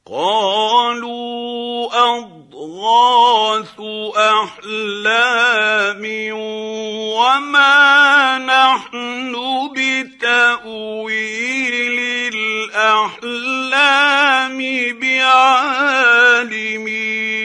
قَالُوا أَضْغَاثُ أَحْلَامٍ وَمَا نَحْنُ بِتَأْوِيلِ الْأَحْلَامِ بِعَالِمِينَ.